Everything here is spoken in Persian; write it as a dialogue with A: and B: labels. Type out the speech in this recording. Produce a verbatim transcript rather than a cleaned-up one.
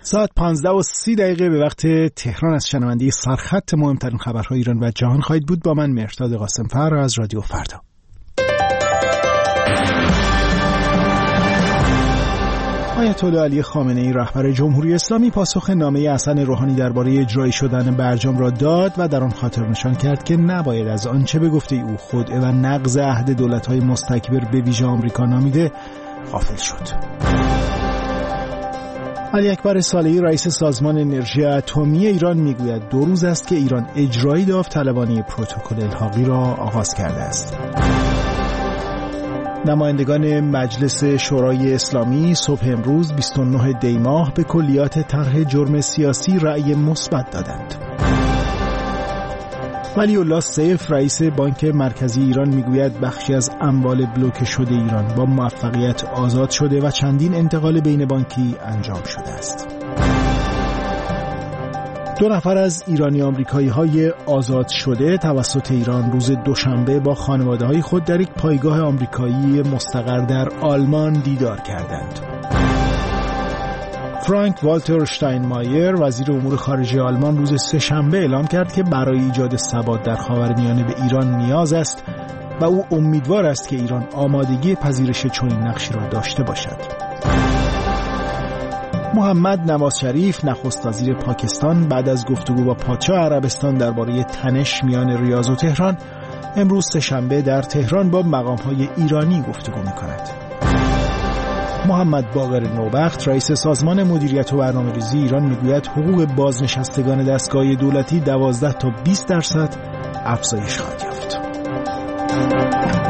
A: ساعت پانزده و سی دقیقه به وقت تهران از شنونده سرخط مهمترین خبرهای ایران و جهان خواهید بود. با من مهرداد قاسم‌فر از رادیو فردا. آیت الله علی خامنه‌ای رهبر جمهوری اسلامی پاسخ نامه حسن روحانی درباره اجرایی شدن برجام را داد و در آن خاطر نشان کرد که نباید از آنچه به گفته او خودعه و نقض عهد دولت‌های مستکبر به ویژه آمریکا نامیده غافل شد. علی اکبر صالحی رئیس سازمان انرژی اتمی ایران میگوید دو روز است که ایران اجرای داوطلبانه پروتکل الحاقی را آغاز کرده است. نمایندگان مجلس شورای اسلامی صبح امروز بیست و نه دی ماه به کلیات طرح جرم سیاسی رأی مثبت دادند. ولی الله سیف رئیس بانک مرکزی ایران میگوید بخشی از اموال بلوکه شده ایران با موفقیت آزاد شده و چندین انتقال بین بانکی انجام شده است. دو نفر از ایرانی آمریکایی های آزاد شده توسط ایران روز دوشنبه با خانواده های خود در یک پایگاه آمریکایی مستقر در آلمان دیدار کردند. فرانک والتر شتاینمایر وزیر امور خارجه آلمان روز سه‌شنبه اعلام کرد که برای ایجاد ثبات در خاورمیانه به ایران نیاز است و او امیدوار است که ایران آمادگی پذیرش چنین نقشی را داشته باشد. محمد نواز شریف نخست وزیر پاکستان بعد از گفتگو با پادشاه عربستان درباره تنش میان ریاض و تهران امروز سه‌شنبه در تهران با مقام‌های ایرانی گفتگو می‌کند. محمد باقر نوبخت رئیس سازمان مدیریت و برنامه‌ریزی ایران میگوید حقوق بازنشستگان دستگاه دولتی دوازده تا بیست درصد افزایش خواهد یافت.